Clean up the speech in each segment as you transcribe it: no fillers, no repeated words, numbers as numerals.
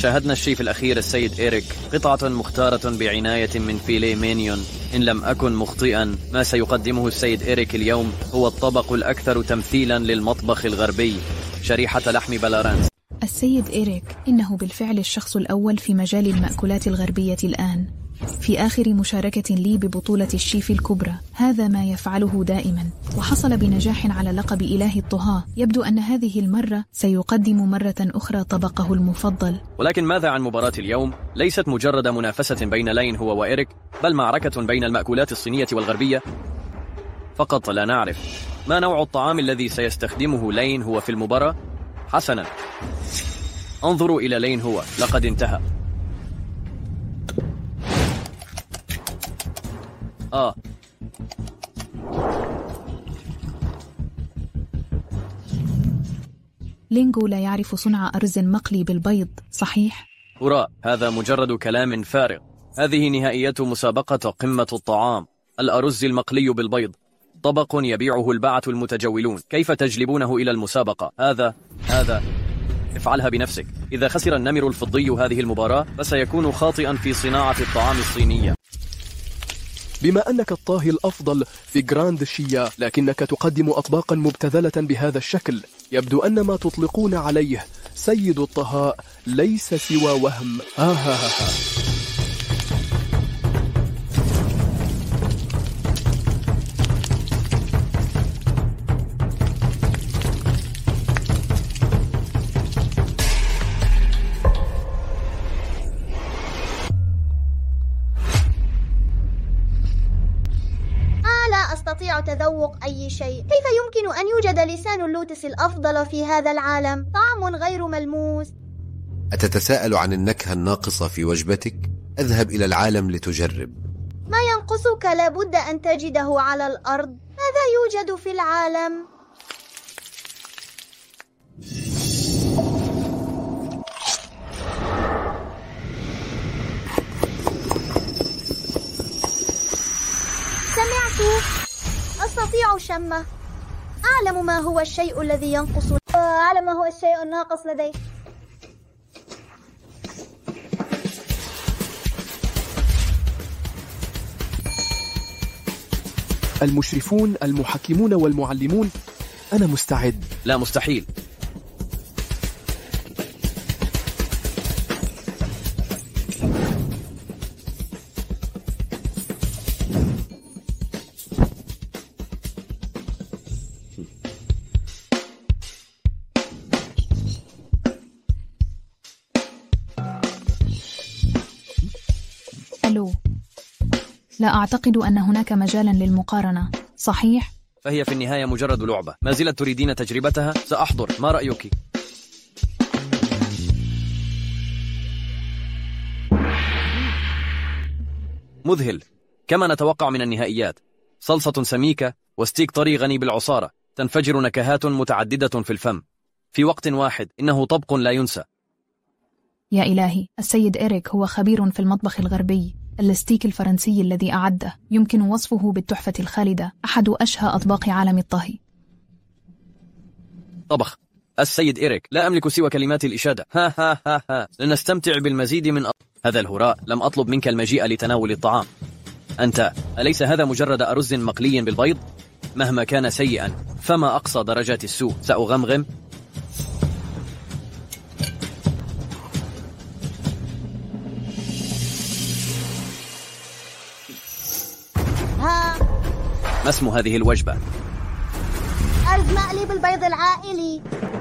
شاهدنا الشيف الأخير السيد إيريك قطعة مختارة بعناية من فيليه مينيون. إن لم أكن مخطئا، ما سيقدمه السيد إيريك اليوم هو الطبق الأكثر تمثيلا للمطبخ الغربي، شريحة لحم بلارانس. السيد إيريك إنه بالفعل الشخص الأول في مجال المأكولات الغربية الآن. في آخر مشاركة لي ببطولة الشيف الكبرى، هذا ما يفعله دائما، وحصل بنجاح على لقب إله الطهاة. يبدو أن هذه المرة سيقدم مرة أخرى طبقه المفضل. ولكن ماذا عن مباراة اليوم؟ ليست مجرد منافسة بين لين هو وإيريك، بل معركة بين المأكولات الصينية والغربية فقط. لا نعرف ما نوع الطعام الذي سيستخدمه لين هو في المباراة. حسنا، انظروا إلى لين هو، لقد انتهى. لينغو لا يعرف صنع أرز مقلي بالبيض، صحيح؟ هراء، هذا مجرد كلام فارغ. هذه نهائيات مسابقة قمة الطعام، الأرز المقلي بالبيض، طبق يبيعه الباعة المتجولون. كيف تجلبونه إلى المسابقة؟ هذا افعلها بنفسك. إذا خسر النمر الفضي هذه المباراة فسيكون خاطئا في صناعة الطعام الصينية. بما أنك الطاهي الأفضل في جراند شيا، لكنك تقدم أطباقا مبتذلة بهذا الشكل، يبدو أن ما تطلقون عليه سيد الطهاء ليس سوى وهم. أستطيع تذوق أي شيء. كيف يمكن أن يوجد لسان اللوتس الأفضل في هذا العالم؟ طعم غير ملموس. أتتساءل عن النكهة الناقصة في وجبتك؟ اذهب إلى العالم لتجرب. ما ينقصك لابد أن تجده على الأرض. ماذا يوجد في العالم؟ أستطيع شمه. أعلم ما هو الشيء الذي ينقص. أعلم ما هو الشيء الناقص لدي. المشرفون، المحكمون والمعلمون، أنا مستعد. لا، مستحيل. لا أعتقد أن هناك مجالا للمقارنة، صحيح؟ فهي في النهاية مجرد لعبة. ما زلت تريدين تجربتها؟ سأحضر. ما رأيك؟ مذهل. كما نتوقع من النهائيات، صلصة سميكة وستيك طري غني بالعصارة، تنفجر نكهات متعددة في الفم في وقت واحد. إنه طبق لا ينسى. يا إلهي، السيد إيريك هو خبير في المطبخ الغربي. الستيك الفرنسي الذي أعده يمكن وصفه بالتحفة الخالدة، أحد أشهى أطباق عالم الطهي. طبخ السيد إيريك، لا أملك سوى كلمات الإشادة. لنستمتع بالمزيد من هذا الهراء. لم أطلب منك المجيء لتناول الطعام. أنت، أليس هذا مجرد أرز مقلي بالبيض؟ مهما كان سيئا فما أقصى درجات السوء. سأغمغم. ما اسم هذه الوجبة؟ أرز مقلي بالبيض العائلي.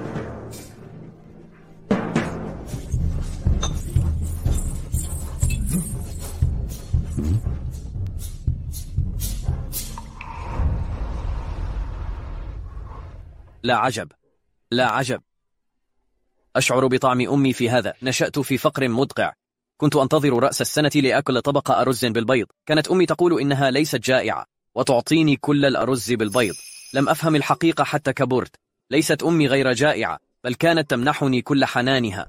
لا عجب، لا عجب. أشعر بطعم أمي في هذا. نشأت في فقر مدقع. كنت أنتظر رأس السنة لأكل طبق أرز بالبيض. كانت أمي تقول إنها ليست جائعة وتعطيني كل الأرز بالبيض. لم أفهم الحقيقة حتى كبرت. ليست أمي غير جائعة، بل كانت تمنحني كل حنانها.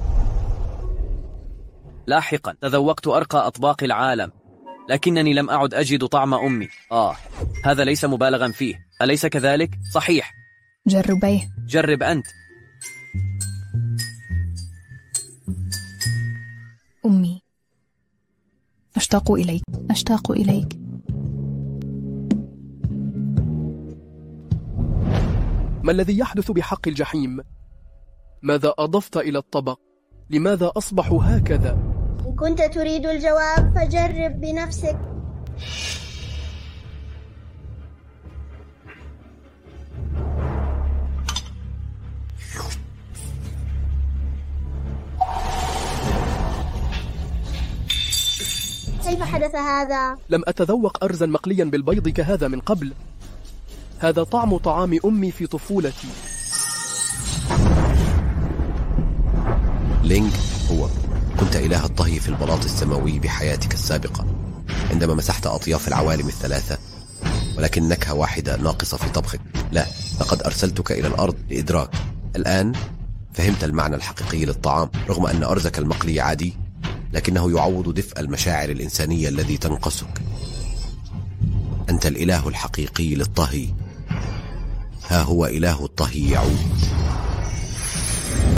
لاحقا تذوقت أرقى أطباق العالم، لكنني لم أعد أجد طعم أمي. هذا ليس مبالغا فيه، أليس كذلك؟ صحيح. جربيه. جرب أنت. أمي، أشتاق إليك، أشتاق إليك. ما الذي يحدث بحق الجحيم؟ ماذا أضفت إلى الطبق؟ لماذا أصبح هكذا؟ إن كنت تريد الجواب فجرب بنفسك. كيف حدث هذا؟ لم أتذوق أرزا مقليا بالبيض كهذا من قبل. هذا طعم طعام أمي في طفولتي. لينغ هو كنت إله الطهي في البلاط السماوي بحياتك السابقة عندما مسحت أطياف العوالم الثلاثة، ولكن نكهة واحدة ناقصة في طبخك. لا، لقد أرسلتك إلى الأرض لإدراك. الآن فهمت المعنى الحقيقي للطعام. رغم أن أرزك المقلي عادي، لكنه يعوض دفء المشاعر الإنسانية الذي تنقصك. أنت الإله الحقيقي للطهي. ها هو إله الطهي يعود.